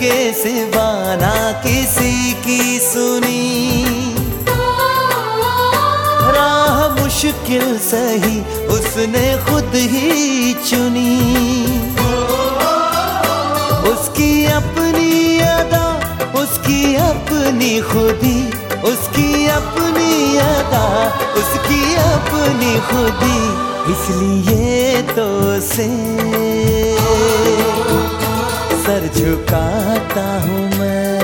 के सिवा ना किसी की सुनी। राह मुश्किल सही उसने खुद ही चुनी। उसकी अपनी अदा, उसकी अपनी खुदी, उसकी अपनी अदा, उसकी अपनी खुदी, इसलिए तो उसे सर झुकाता हूँ मैं।